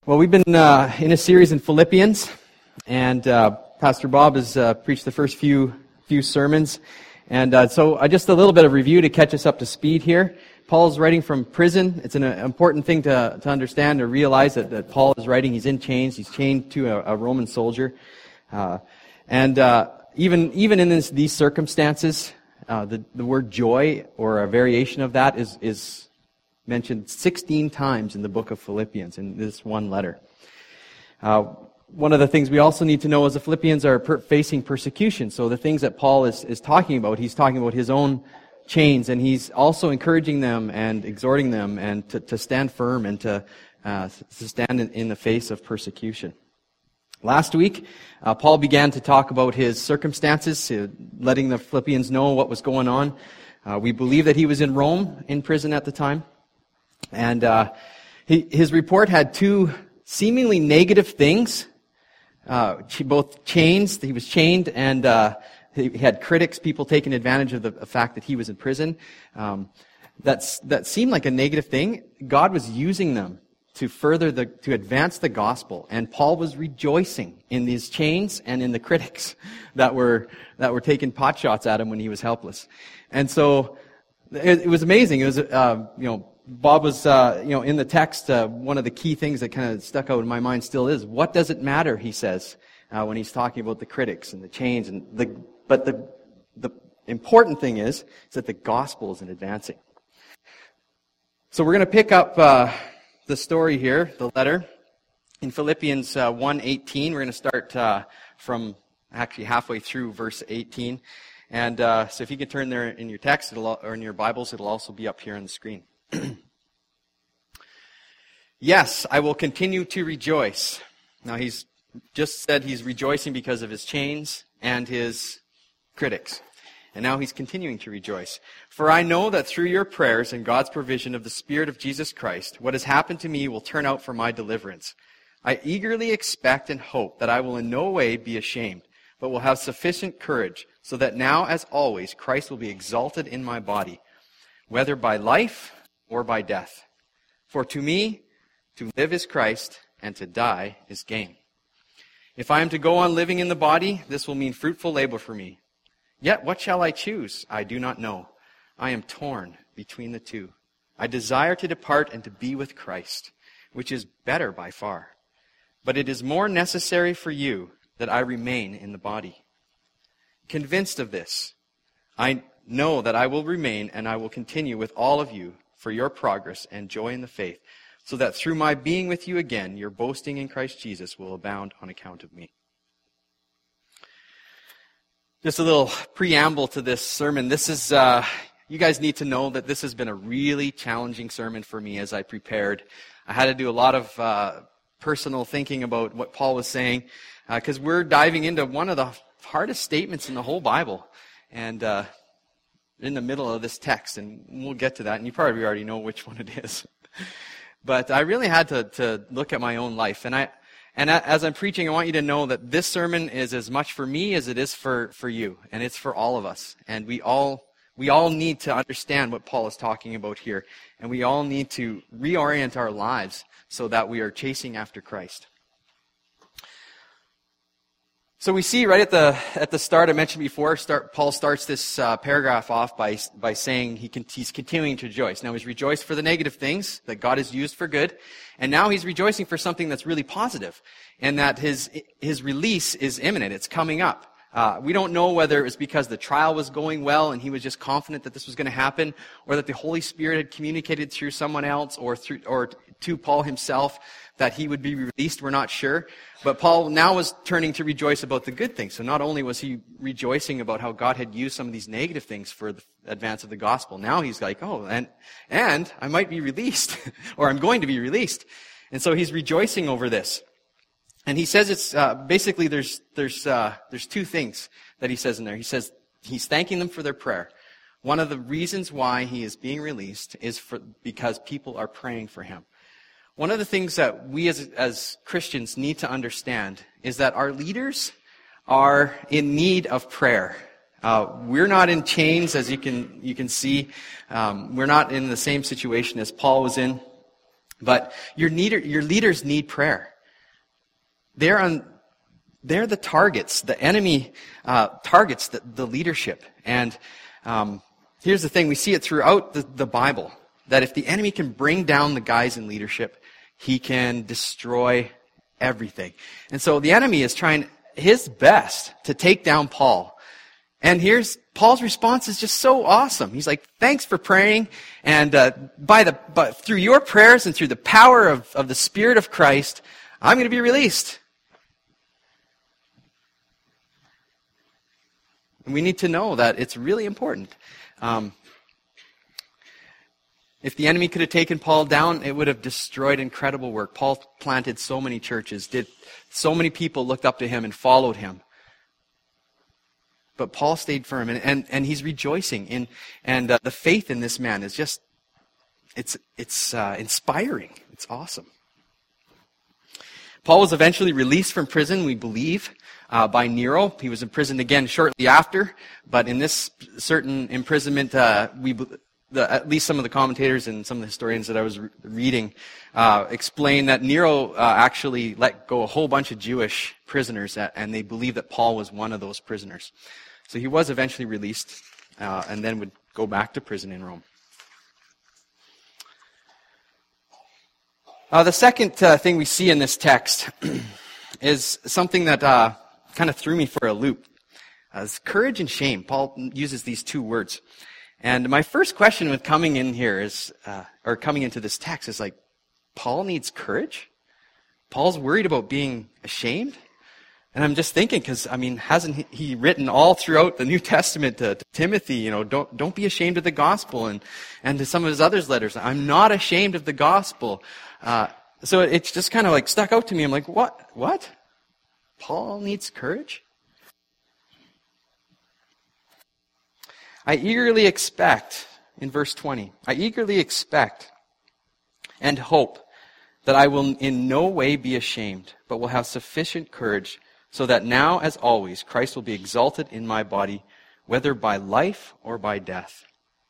Well, we've been in a series in Philippians, and Pastor Bob has preached the first few sermons. And so just a little bit of review to catch us up to speed here. Paul's writing from prison. It's an important thing to understand, to realize that Paul is writing. He's in chains. He's chained to a Roman soldier. And even in these circumstances, the word joy, or a variation of that, is mentioned 16 times in the book of Philippians, in this one letter. One of the things we also need to know is the Philippians are facing persecution. So the things that Paul is talking about, he's talking about his own chains, and he's also encouraging them and exhorting them and to stand firm and to stand in the face of persecution. Last week, Paul began to talk about his circumstances, letting the Philippians know what was going on. We believe that he was in Rome, in prison at the time. And his report had two seemingly negative things. Both chains, he was chained, and he had critics, people taking advantage of the fact that he was in prison. That seemed like a negative thing. God was using them to advance the gospel, and Paul was rejoicing in these chains and in the critics that were taking pot shots at him when he was helpless. And so it was amazing. It was Bob was, in the text, one of the key things that kind of stuck out in my mind still is, what does it matter, he says, when he's talking about the critics and the chains. But the important thing is that the gospel is advancing. So we're going to pick up the story here, the letter, in Philippians 1:18. We're going to start from actually halfway through verse 18. And so if you can turn there in your text, or in your Bibles, it'll also be up here on the screen. Yes, I will continue to rejoice. Now, he's just said he's rejoicing because of his chains and his critics. And now he's continuing to rejoice. For I know that through your prayers and God's provision of the Spirit of Jesus Christ, what has happened to me will turn out for my deliverance. I eagerly expect and hope that I will in no way be ashamed, but will have sufficient courage, so that now, as always, Christ will be exalted in my body, whether by life or by death. For to me, to live is Christ, and to die is gain. If I am to go on living in the body, this will mean fruitful labor for me. Yet what shall I choose? I do not know. I am torn between the two. I desire to depart and to be with Christ, which is better by far. But it is more necessary for you that I remain in the body. Convinced of this, I know that I will remain and I will continue with all of you for your progress and joy in the faith, so that through my being with you again, your boasting in Christ Jesus will abound on account of me. Just a little preamble to this sermon. This is, you guys need to know that this has been a really challenging sermon for me as I prepared. I had to do a lot of personal thinking about what Paul was saying, because we're diving into one of the hardest statements in the whole Bible, and in the middle of this text, and we'll get to that, and you probably already know which one it is. But I really had to look at my own life, and as I'm preaching, I want you to know that this sermon is as much for me as it is for you, and it's for all of us. And we all need to understand what Paul is talking about here, and we all need to reorient our lives so that we are chasing after Christ. So we see right at the start, I mentioned before, Paul starts this paragraph off by saying he's continuing to rejoice. Now he's rejoiced for the negative things that God has used for good, and now he's rejoicing for something that's really positive, and that his release is imminent. It's coming up. We don't know whether it was because the trial was going well and he was just confident that this was going to happen, or that the Holy Spirit had communicated through someone else or to Paul himself that he would be released. We're not sure. But Paul now was turning to rejoice about the good things. So not only was he rejoicing about how God had used some of these negative things for the advance of the gospel, now he's like, oh, and I might be released, or I'm going to be released. And so he's rejoicing over this. And he says it's basically there's two things that he says in there. He says he's thanking them for their prayer. One of the reasons why he is being released is because people are praying for him. One of the things that we as Christians need to understand is that our leaders are in need of prayer. We're not in chains, as you can see. We're not in the same situation as Paul was in. But your leaders need prayer. They're the targets. The enemy targets the leadership. And here's the thing. We see it throughout the Bible, that if the enemy can bring down the guys in leadership, he can destroy everything. And so the enemy is trying his best to take down Paul. And here's Paul's response is just so awesome. He's like, thanks for praying. And but through your prayers and through the power of the Spirit of Christ, I'm going to be released. And we need to know that it's really important. If the enemy could have taken Paul down, it would have destroyed incredible work. Paul planted so many churches, so many people looked up to him and followed him. But Paul stayed firm, and he's rejoicing and the faith in this man is just, it's inspiring. It's awesome. Paul was eventually released from prison, we believe, by Nero. He was imprisoned again shortly after, but in this certain imprisonment, at least some of the commentators and some of the historians that I was reading explain that Nero actually let go a whole bunch of Jewish prisoners, and they believe that Paul was one of those prisoners. So he was eventually released and then would go back to prison in Rome. The second thing we see in this text is something that kind of threw me for a loop. It's courage and shame. Paul uses these two words. And my first question with coming in here is, or coming into this text is like, Paul needs courage? Paul's worried about being ashamed? And I'm just thinking, because, hasn't he written all throughout the New Testament to Timothy, don't be ashamed of the gospel, and to some of his other letters, I'm not ashamed of the gospel. So it's just kind of like stuck out to me. I'm like, what? Paul needs courage? I eagerly expect, in verse 20, I eagerly expect and hope that I will in no way be ashamed, but will have sufficient courage, so that now, as always, Christ will be exalted in my body, whether by life or by death.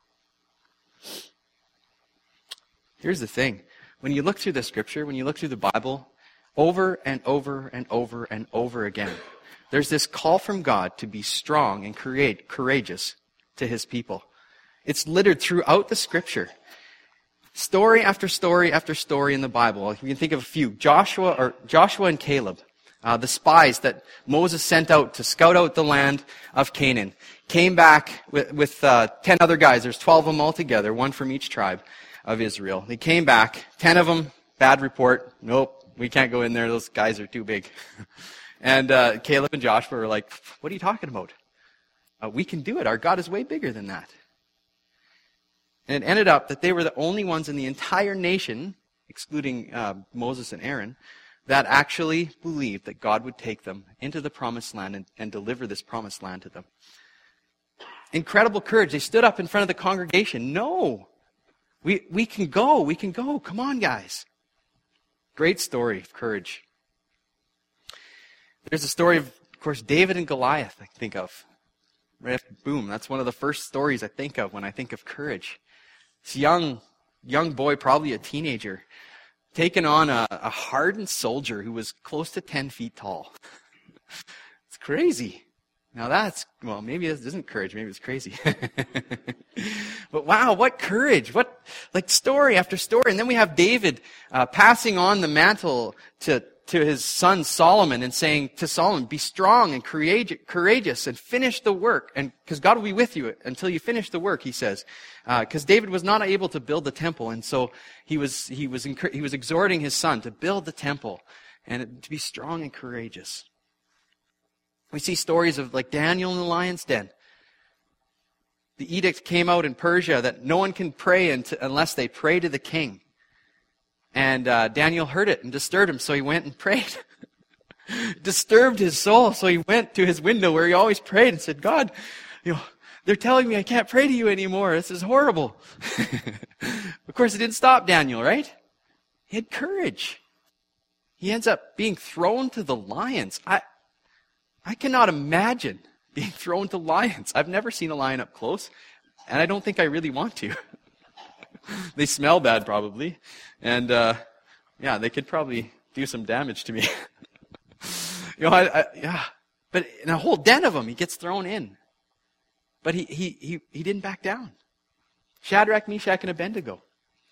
Here's the thing. When you look through the Scripture, when you look through the Bible, over and over and over and over again, there's this call from God to be strong and courageous to His people. It's littered throughout the Scripture. Story after story after story in the Bible. You can think of a few. Joshua and Caleb. The spies that Moses sent out to scout out the land of Canaan, came back with 10 other guys. There's 12 of them altogether, one from each tribe of Israel. They came back, 10 of them, bad report. Nope, we can't go in there. Those guys are too big. And Caleb and Joshua were like, what are you talking about? We can do it. Our God is way bigger than that. And it ended up that they were the only ones in the entire nation, excluding Moses and Aaron, that actually believed that God would take them into the promised land and deliver this promised land to them. Incredible courage. They stood up in front of the congregation. No, we can go. We can go. Come on, guys. Great story of courage. There's a story of course, David and Goliath I think of. Right after, boom, that's one of the first stories I think of when I think of courage. This young boy, probably a teenager, taken on a hardened soldier who was close to 10 feet tall. It's crazy. Now maybe this isn't courage, maybe it's crazy. But wow, what courage. What, story after story. And then we have David passing on the mantle to his son Solomon and saying to Solomon, be strong and courageous and finish the work. And because God will be with you until you finish the work, he says. Because David was not able to build the temple. And so he was exhorting his son to build the temple and to be strong and courageous. We see stories of Daniel in the lion's den. The edict came out in Persia that no one can pray unless they pray to the king. And Daniel heard it and disturbed him, so he went and prayed. Disturbed his soul, so he went to his window where he always prayed and said, God, they're telling me I can't pray to you anymore. This is horrible. Of course, it didn't stop Daniel, right? He had courage. He ends up being thrown to the lions. I cannot imagine being thrown to lions. I've never seen a lion up close, and I don't think I really want to. They smell bad probably. And they could probably do some damage to me. But in a whole den of them, he gets thrown in. But he didn't back down. Shadrach, Meshach, and Abednego.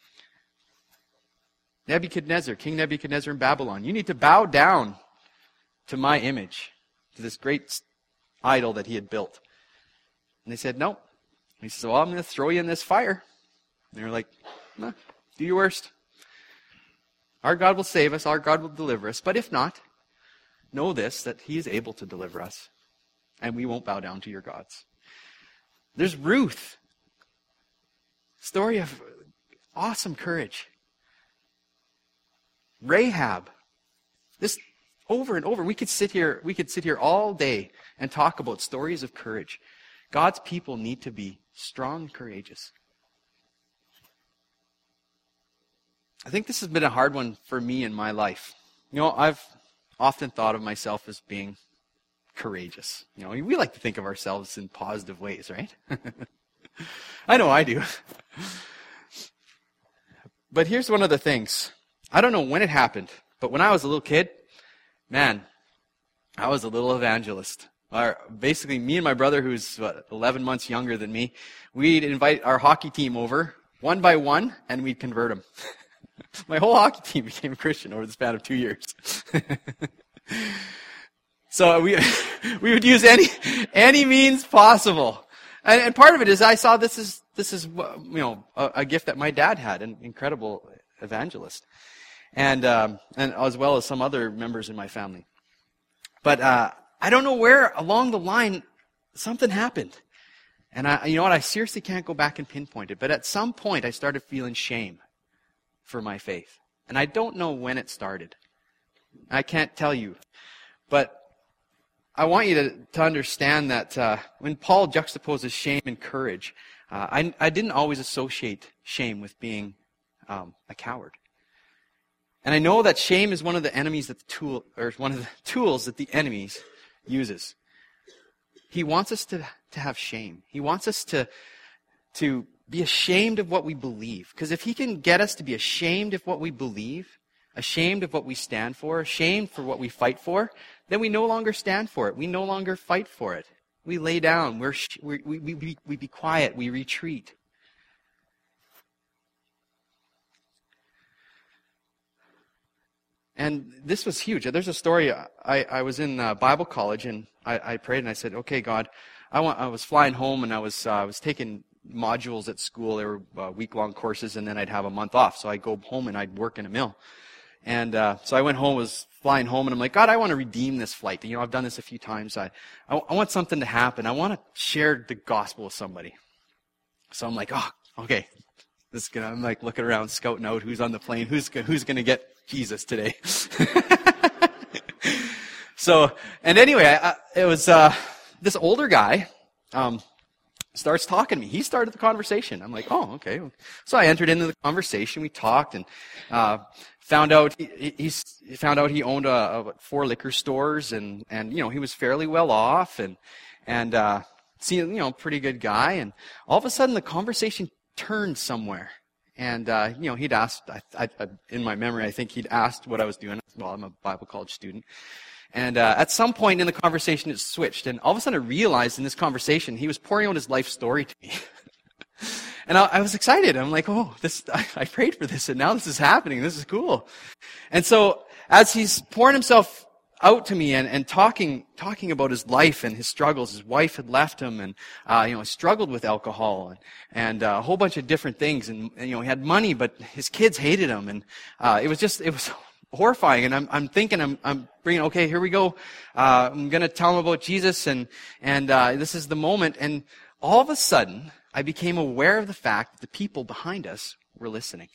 Nebuchadnezzar, King Nebuchadnezzar in Babylon. You need to bow down to my image, to this great idol that he had built. And they said, no. He says, well, I'm going to throw you in this fire. And they were like, no, do your worst. Our God will save us. Our God will deliver us. But if not, know this, that he is able to deliver us. And we won't bow down to your gods. There's Ruth. Story of awesome courage. Rahab. This over and over. We could sit here all day and talk about stories of courage. God's people need to be strong and courageous. I think this has been a hard one for me in my life. I've often thought of myself as being courageous. We like to think of ourselves in positive ways, right? I know I do. But here's one of the things. I don't know when it happened, but when I was a little kid, man, I was a little evangelist. Basically, me and my brother, who's 11 months younger than me, we'd invite our hockey team over, one by one, and we'd convert them. My whole hockey team became a Christian over the span of 2 years. So we would use any means possible. And part of it is I saw this is a gift that my dad had, an incredible evangelist. And as well as some other members in my family. But I don't know where along the line something happened. And I seriously can't go back and pinpoint it. But at some point I started feeling shame for my faith. And I don't know when it started. I can't tell you. But I want you to understand that when Paul juxtaposes shame and courage, I didn't always associate shame with being a coward. And I know that shame is one of the enemies one of the tools that the enemy uses. He wants us to have shame. He wants us to be ashamed of what we believe. Because if he can get us to be ashamed of what we believe, ashamed of what we stand for, ashamed for what we fight for, then we no longer stand for it. We no longer fight for it. We lay down. We be quiet. We retreat. And this was huge. There's a story. I was in Bible college and I prayed and I said, "Okay, God, I was flying home and I was taking modules at school. They were week-long courses, and then I'd have a month off. So I'd go home and I'd work in a mill. And so I went home, was flying home, and I'm like, God, I want to redeem this flight. I've done this a few times. I want something to happen. I want to share the gospel with somebody. So I'm like, oh, okay. I'm like looking around, scouting out who's on the plane, who's going to get Jesus today. So, and anyway, it was this older guy starts talking to me. He started the conversation. I'm like, oh, okay. So I entered into the conversation. We talked and found out he owned 4 liquor stores and he was fairly well off and pretty good guy. And all of a sudden the conversation turned somewhere. And he'd asked, in my memory, I think he'd asked what I was doing. Well, I'm a Bible college student. And at some point in the conversation, it switched. And all of a sudden, I realized in this conversation, he was pouring out his life story to me. And I was excited. I'm like, oh, I prayed for this, and now this is happening. This is cool. And so as he's pouring himself out to me and talking about his life and his struggles, his wife had left him, and struggled with alcohol and a whole bunch of different things. And he had money, but his kids hated him, and it was horrifying. And I'm thinking, I'm bringing, okay, here we go. I'm going to tell him about Jesus, and this is the moment. And all of a sudden, I became aware of the fact that the people behind us were listening.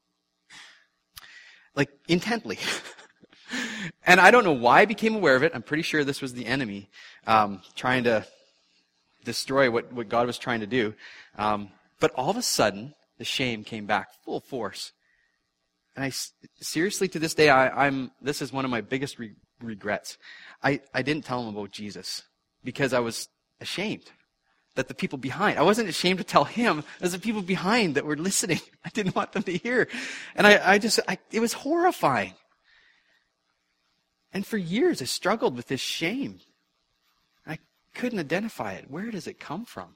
Like, intently. And I don't know why I became aware of it. I'm pretty sure this was the enemy trying to destroy what God was trying to do. But all of a sudden, the shame came back full force. And seriously, to this day, this is one of my biggest regrets. I didn't tell him about Jesus because I was ashamed. that the people behind, I wasn't ashamed to tell him. It was the people behind that were listening. I didn't want them to hear. And it was horrifying. And for years I struggled with this shame. I couldn't identify it. Where does it come from?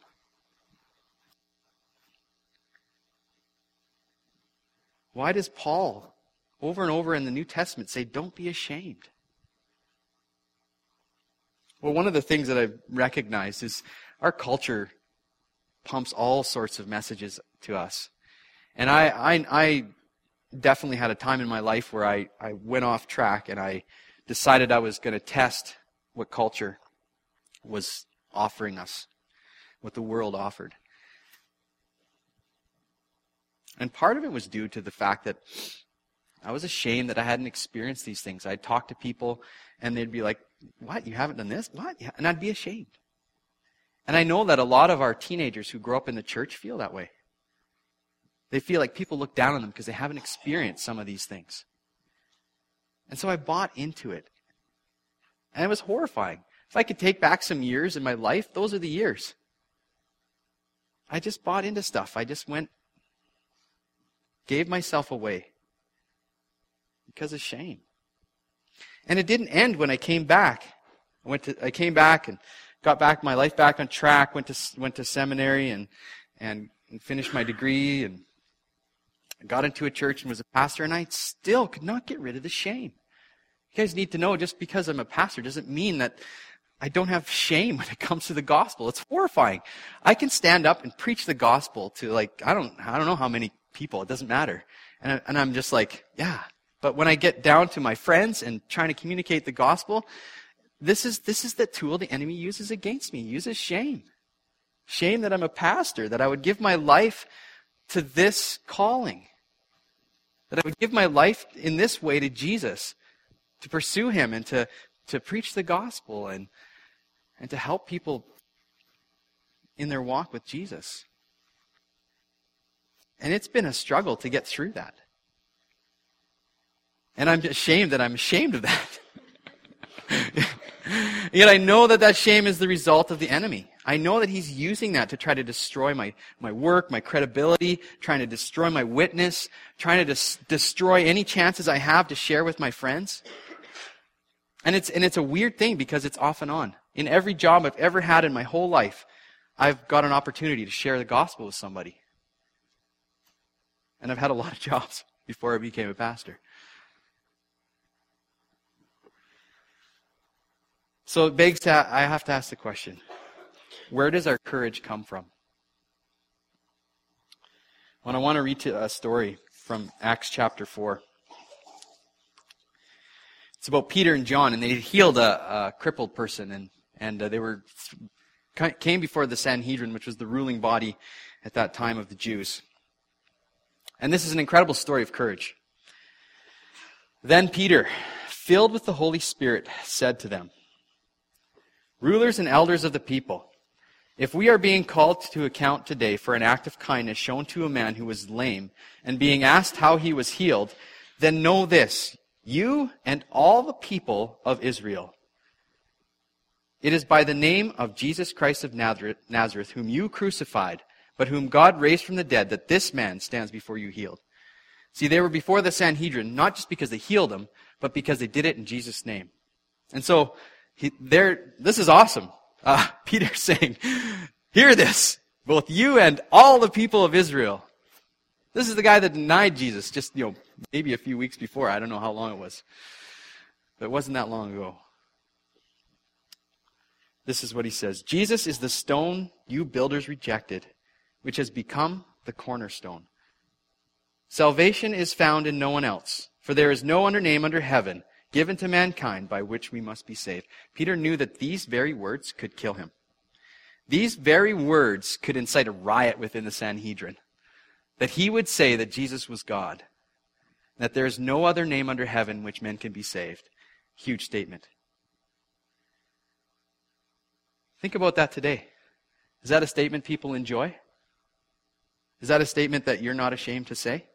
Why does Paul over and over in the New Testament say, don't be ashamed? Well, one of the things that I've recognized is our culture pumps all sorts of messages to us. And I definitely had a time in my life where I went off track and I decided I was going to test what culture was offering us, what the world offered. And part of it was due to the fact that I was ashamed that I hadn't experienced these things. I'd talk to people and they'd be like, what, you haven't done this? What? And I'd be ashamed. And I know that a lot of our teenagers who grow up in the church feel that way. They feel like people look down on them because they haven't experienced some of these things. And so I bought into it. And it was horrifying. If I could take back some years in my life, those are the years. I just bought into stuff. I just gave myself away because of shame. And it didn't end when I came back. I came back and got my life back on track, went to seminary and finished my degree and got into a church and was a pastor, and I still could not get rid of the shame. You guys need to know, just because I'm a pastor doesn't mean that I don't have shame when it comes to the gospel. It's horrifying. I can stand up and preach the gospel to I don't know how many people. It doesn't matter. And I'm just like, yeah. But when I get down to my friends and trying to communicate the gospel, this is the tool the enemy uses against me. He uses shame. Shame that I'm a pastor, that I would give my life to this calling. That I would give my life in this way to Jesus, to pursue him and to preach the gospel and to help people in their walk with Jesus. And it's been a struggle to get through that. And I'm ashamed that I'm ashamed of that. Yet I know that shame is the result of the enemy. I know that he's using that to try to destroy my work, my credibility, trying to destroy my witness, trying to destroy any chances I have to share with my friends. And it's a weird thing because it's off and on. In every job I've ever had in my whole life, I've got an opportunity to share the gospel with somebody. And I've had a lot of jobs before I became a pastor. So it begs I have to ask the question, where does our courage come from? Well, I want to read a story from Acts chapter 4. It's about Peter and John, and they healed a crippled person, and they came before the Sanhedrin, which was the ruling body at that time of the Jews. And this is an incredible story of courage. Then Peter, filled with the Holy Spirit, said to them, "Rulers and elders of the people, if we are being called to account today for an act of kindness shown to a man who was lame, and being asked how he was healed, then know this, you and all the people of Israel. It is by the name of Jesus Christ of Nazareth, whom you crucified, but whom God raised from the dead, that this man stands before you healed." See, they were before the Sanhedrin, not just because they healed him, but because they did it in Jesus' name. And so, this is awesome. Peter's saying, hear this, both you and all the people of Israel. This is the guy that denied Jesus just, maybe a few weeks before. I don't know how long it was. But it wasn't that long ago. This is what he says. Jesus is the stone you builders rejected, which has become the cornerstone. Salvation is found in no one else, for there is no other name under heaven given to mankind by which we must be saved. Peter knew that these very words could kill him. These very words could incite a riot within the Sanhedrin. That he would say that Jesus was God. That there is no other name under heaven which men can be saved. Huge statement. Think about that today. Is that a statement people enjoy? Is that a statement that you're not ashamed to say?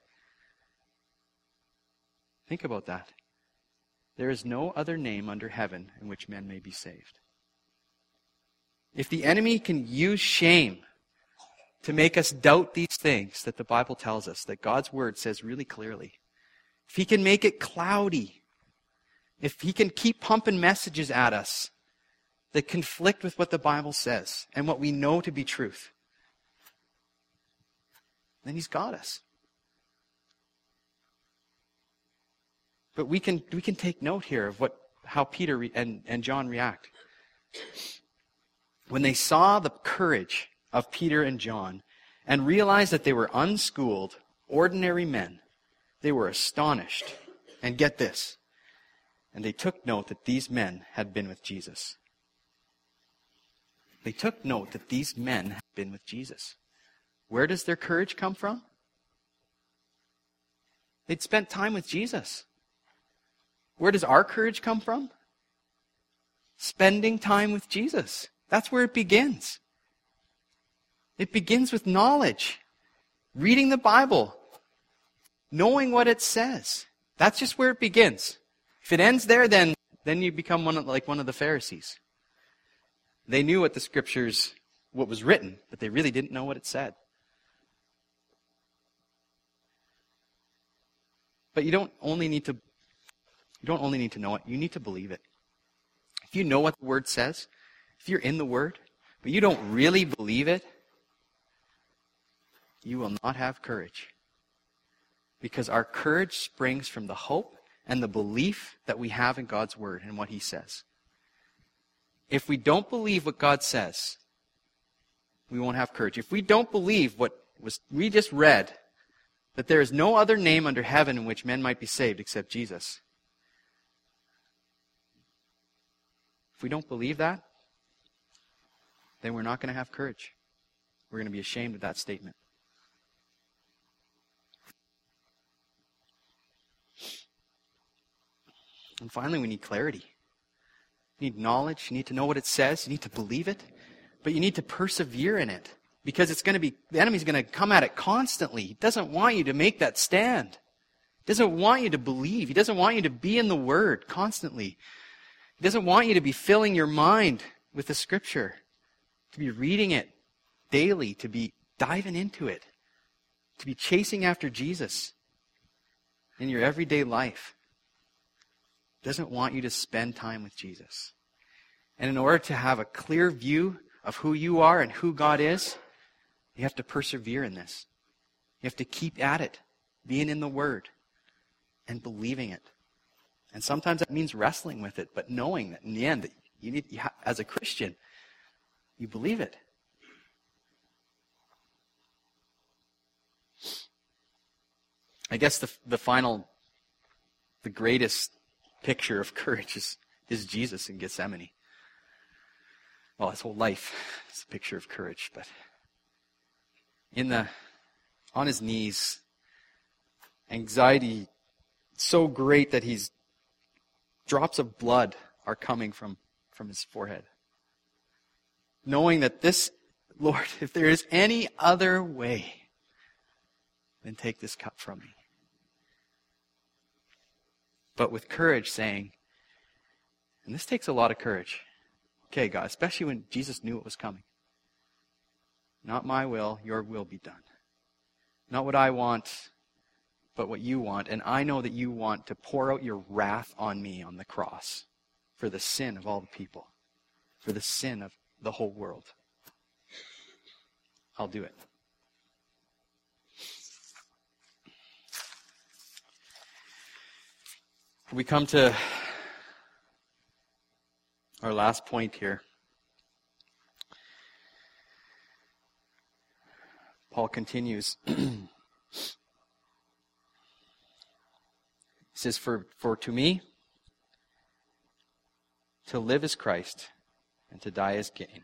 Think about that. There is no other name under heaven in which men may be saved. If the enemy can use shame to make us doubt these things that the Bible tells us, that God's Word says really clearly, if he can make it cloudy, if he can keep pumping messages at us that conflict with what the Bible says and what we know to be truth, then he's got us. But we can take note here of how Peter and John react. When they saw the courage of Peter and John and realized that they were unschooled, ordinary men, they were astonished. And get this, and they took note that these men had been with Jesus. They took note that these men had been with Jesus. Where does their courage come from? They'd spent time with Jesus. Where does our courage come from? Spending time with Jesus. That's where it begins. It begins with knowledge. Reading the Bible. Knowing what it says. That's just where it begins. If it ends there, then you become one of the Pharisees. They knew what the Scriptures, what was written, but they really didn't know what it said. But you don't only need to know it, you need to believe it. If you know what the Word says, if you're in the Word, but you don't really believe it, you will not have courage. Because our courage springs from the hope and the belief that we have in God's Word and what He says. If we don't believe what God says, we won't have courage. If we don't believe we just read, that there is no other name under heaven in which men might be saved except Jesus. If we don't believe that, then we're not going to have courage. We're going to be ashamed of that statement. And finally, we need clarity. You need knowledge. You need to know what it says. You need to believe it. But you need to persevere in it. Because the enemy's going to come at it constantly. He doesn't want you to make that stand. He doesn't want you to believe. He doesn't want you to be in the Word constantly. He doesn't want you to be filling your mind with the Scripture. To be reading it daily. To be diving into it. To be chasing after Jesus in your everyday life. Doesn't want you to spend time with Jesus. And in order to have a clear view of who you are and who God is, you have to persevere in this. You have to keep at it, being in the Word and believing it. And sometimes that means wrestling with it, but knowing that in the end, that as a Christian, you believe it. I guess the greatest picture of courage is Jesus in Gethsemane. Well, his whole life is a picture of courage, but on his knees, anxiety so great that drops of blood are coming from his forehead. Knowing that this, Lord, if there is any other way, then take this cup from me. But with courage saying, and this takes a lot of courage. Okay, God, especially when Jesus knew it was coming. Not my will, your will be done. Not what I want, but what you want. And I know that you want to pour out your wrath on me on the cross for the sin of all the people, for the sin of the whole world. I'll do it. We come to our last point here. Paul continues. He says, For to me, to live is Christ, and to die is gain.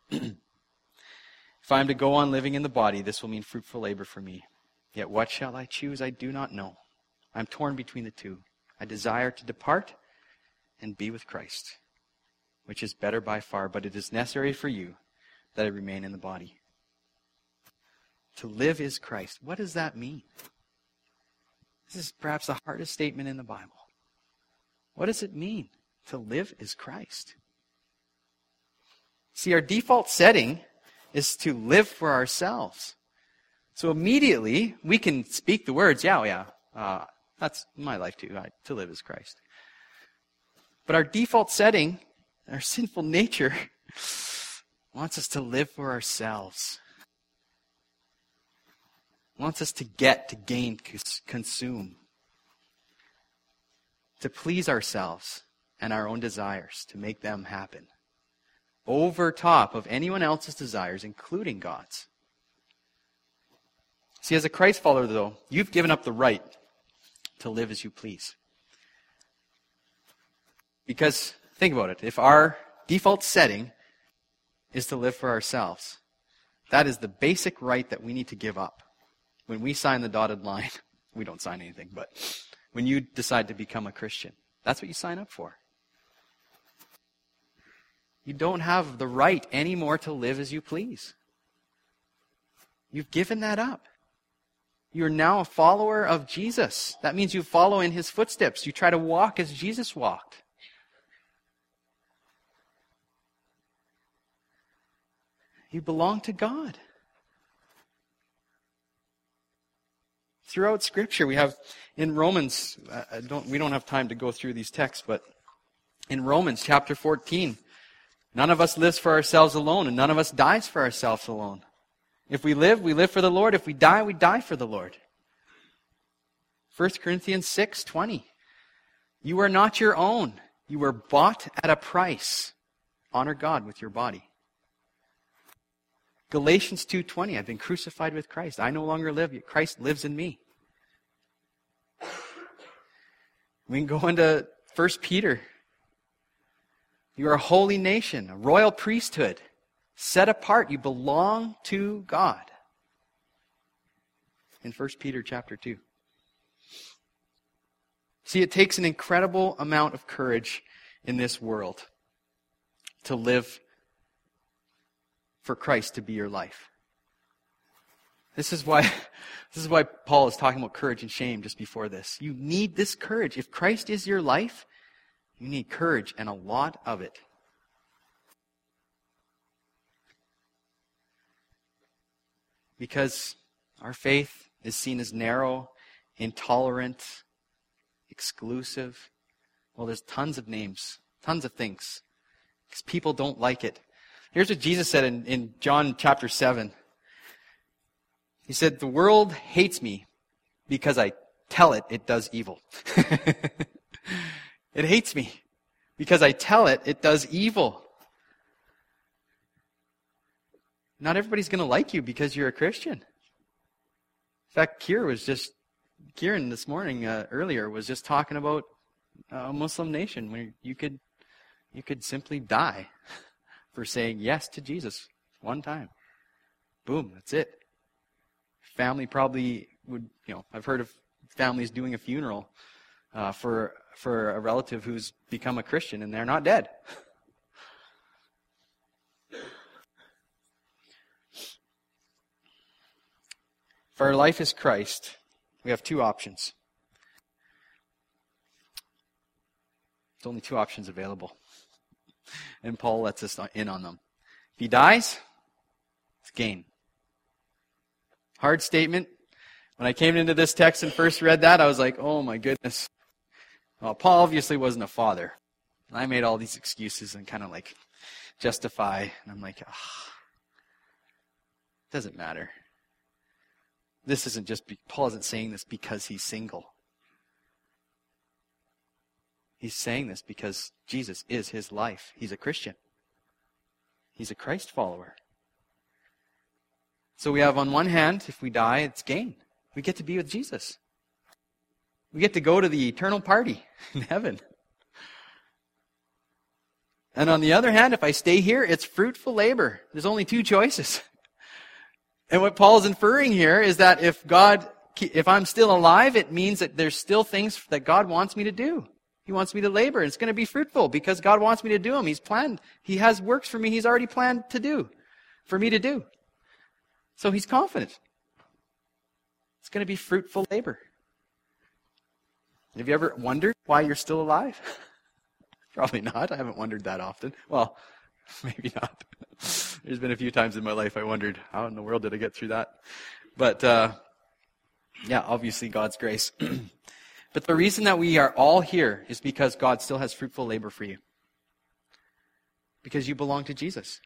If I am to go on living in the body, this will mean fruitful labor for me. Yet what shall I choose? I do not know. I am torn between the two. I desire to depart and be with Christ, which is better by far, but it is necessary for you that I remain in the body. To live is Christ. What does that mean? This is perhaps the hardest statement in the Bible. What does it mean? To live is Christ. See, our default setting is to live for ourselves. So immediately, we can speak the words, that's my life too, to live as Christ. But our default setting, our sinful nature, wants us to live for ourselves. Wants us to get, to gain, consume. To please ourselves and our own desires, to make them happen. Over top of anyone else's desires, including God's. See, as a Christ follower, though, you've given up the right to live as you please. Because, think about it, if our default setting is to live for ourselves, that is the basic right that we need to give up. When we sign the dotted line, we don't sign anything, but when you decide to become a Christian, that's what you sign up for. You don't have the right anymore to live as you please. You've given that up. You're now a follower of Jesus. That means you follow in His footsteps. You try to walk as Jesus walked. You belong to God. Throughout Scripture, we have in Romans, we don't have time to go through these texts, but in Romans chapter 14, none of us lives for ourselves alone, and none of us dies for ourselves alone. If we live for the Lord. If we die for the Lord. 1 Corinthians 6:20. You are not your own. You were bought at a price. Honor God with your body. Galatians 2:20. I've been crucified with Christ. I no longer live, yet Christ lives in me. We can go into 1 Peter. You are a holy nation, a royal priesthood. Set apart, you belong to God. In 1 Peter chapter 2. See, it takes an incredible amount of courage in this world to live for Christ to be your life. This is why Paul is talking about courage and shame just before this. You need this courage. If Christ is your life, you need courage and a lot of it. Because our faith is seen as narrow, intolerant, exclusive. Well, there's tons of names, tons of things. Because people don't like it. Here's what Jesus said in John chapter 7. He said, the world hates me because I tell it it does evil. It hates me because I tell it it does evil. Not everybody's going to like you because you're a Christian. In fact, Kieran this morning, earlier, was just talking about a Muslim nation where you could simply die for saying yes to Jesus one time. Boom, that's it. Family probably would, I've heard of families doing a funeral for a relative who's become a Christian and they're not dead. If our life is Christ, we have two options. There's only two options available. And Paul lets us in on them. If he dies, it's gain. Hard statement. When I came into this text and first read that, I was like, oh my goodness. Well, Paul obviously wasn't a father. I made all these excuses and kind of justify. And I'm like, it doesn't matter. This isn't Paul isn't saying this because he's single. He's saying this because Jesus is his life. He's a Christian. He's a Christ follower. So we have on one hand, if we die, it's gain. We get to be with Jesus. We get to go to the eternal party in heaven. And on the other hand, if I stay here, it's fruitful labor. There's only two choices. And what Paul's inferring here is that if I'm still alive, it means that there's still things that God wants me to do. He wants me to labor. And it's going to be fruitful because God wants me to do them. He's planned. He has works for me He's already planned to do, for me to do. So He's confident. It's going to be fruitful labor. Have you ever wondered why you're still alive? Probably not. I haven't wondered that often. Well, Maybe not. There's been a few times in my life I wondered, how in the world did I get through that? But yeah, obviously God's grace. But the reason that we are all here is because God still has fruitful labor for you. Because you belong to Jesus.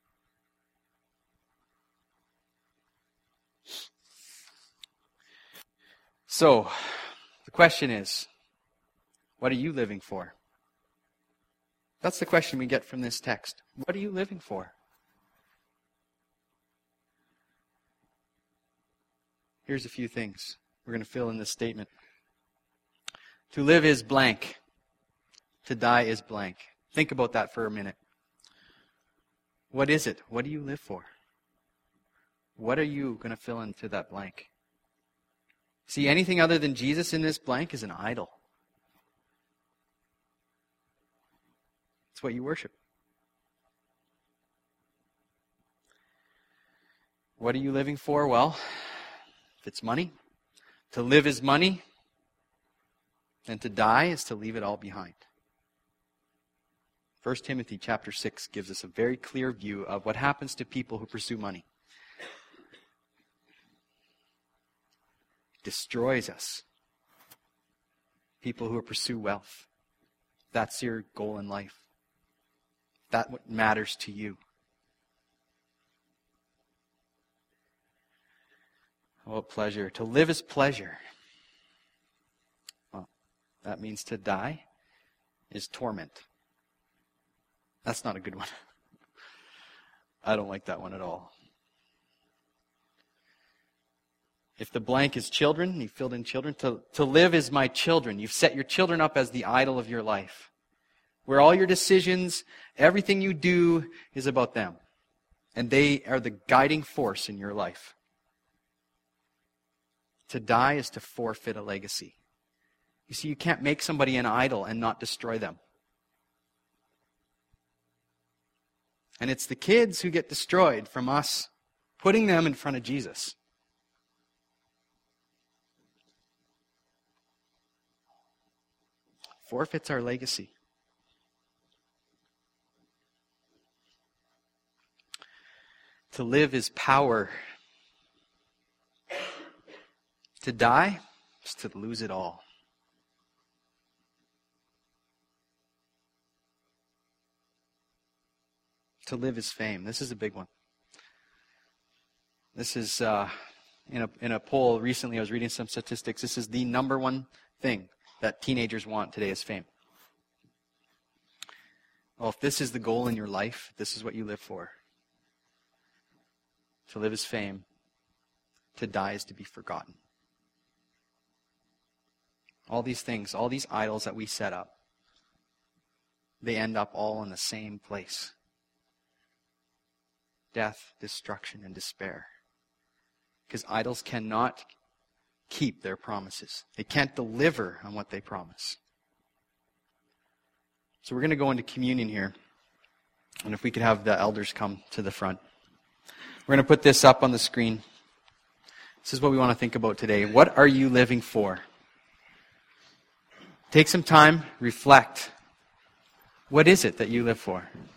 So, the question is, what are you living for? That's the question we get from this text. What are you living for? Here's a few things we're going to fill in this statement. To live is blank. To die is blank. Think about that for a minute. What is it? What do you live for? What are you going to fill into that blank? See, anything other than Jesus in this blank is an idol. It's what you worship. What are you living for? Well, if it's money, to live is money, and to die is to leave it all behind. 1 Timothy chapter 6 gives us a very clear view of what happens to people who pursue money. It destroys us. People who pursue wealth. That's your goal in life. That's what matters to you. Oh, pleasure. To live is pleasure. Well, that means to die is torment. That's not a good one. I don't like that one at all. If the blank is children, you filled in children. To live is my children. You've set your children up as the idol of your life. Where all your decisions, everything you do is about them. And they are the guiding force in your life. To die is to forfeit a legacy. You see, you can't make somebody an idol and not destroy them. And it's the kids who get destroyed from us putting them in front of Jesus. Forfeits our legacy. To live is power. To die is to lose it all. To live is fame. This is a big one. This is, in a poll recently, I was reading some statistics. This is the number one thing that teenagers want today is fame. Well, if this is the goal in your life, this is what you live for. To live is fame. To die is to be forgotten. All these things, all these idols that we set up, they end up all in the same place. Death, destruction, and despair. Because idols cannot keep their promises. They can't deliver on what they promise. So we're going to go into communion here. And if we could have the elders come to the front. We're going to put this up on the screen. This is what we want to think about today. What are you living for? Take some time, reflect. What is it that you live for?